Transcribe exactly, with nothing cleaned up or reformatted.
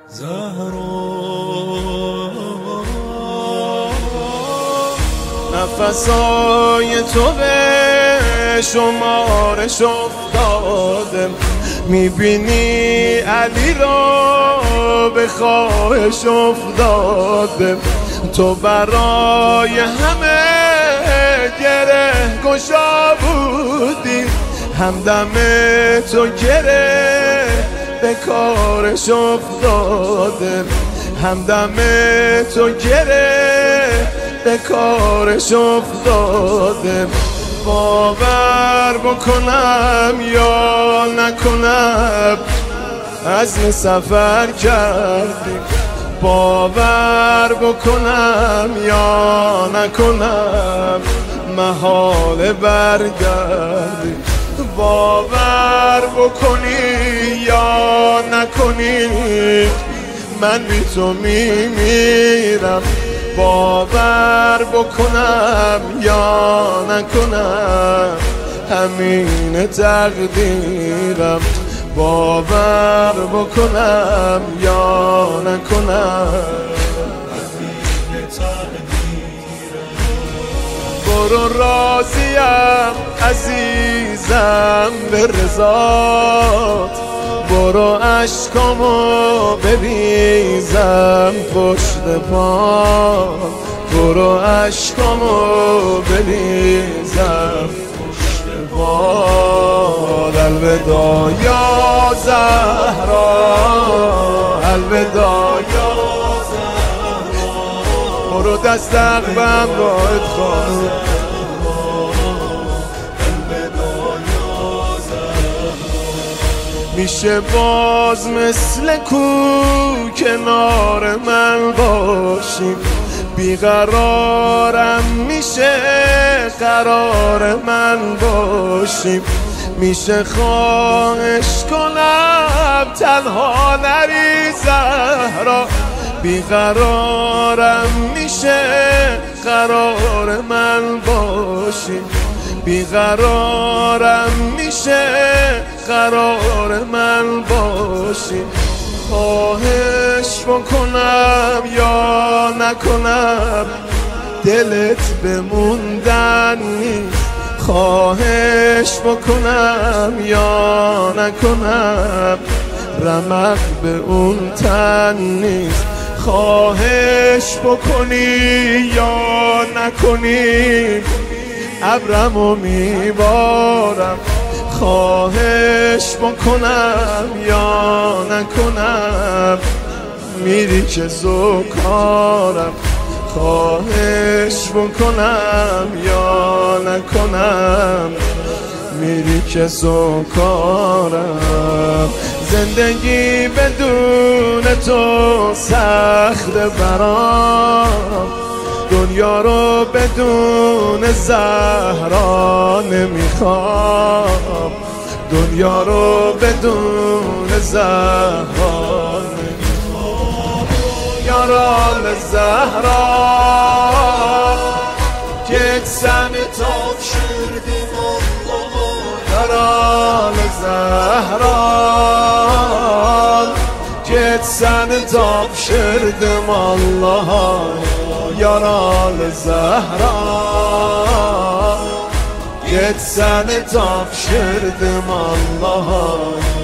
زهرا نفسای تو به شمارش افتاده، میبینی علی را به خواهش افتاده. تو برای همه گره گشا بودی، همدم تو گره به کارش افتاده، همدم تو گره به کارش افتاده. باور بکنم یا نکنم عزم سفر کردی، باور بکنم یا نکنم محال برگردی. باور بکنی یا نکنی من بی تو میمیرم، باور بکنم یا نکنم همین تقدیرم. باور بکنم یا نکنم همین تقدیرم. برو راضیم عزیزم به رضات، برو عشقامو بریزم پشت پا، برو عشقامو بریزم پشت پا. الوداع یا زهرا، الوداع یا زهرا، برو دست عقبم باید خانم. میشه باز مثل کو کنار من باشی، بیقرارم میشه قرار من باشی. میشه خواهش کنم تنها نری زهرا، بیقرارم میشه قرار من باشی، بیقرارم میشه قرار من باشی. خواهش بکنم یا نکنم دلت بموندن نیست، خواهش بکنم یا نکنم رمق به اون تن نیست. خواهش بکنی یا نکنی ابرمو میبارم، خواهش بکنم یا نکنم میری که زوکارم. خواهش بکنم یا نکنم میری که زوکارم. زندگی بدون تو سخت برام، دنیا رو بدون زهرا نمیخوام، دنیا رو بدون زهرا نمیخوام. یاران زهرا که سن تاب شردیم الله، یاران زهرا که سن تاب شردیم الله، یاران زهرا که سن تاب شردیم الله.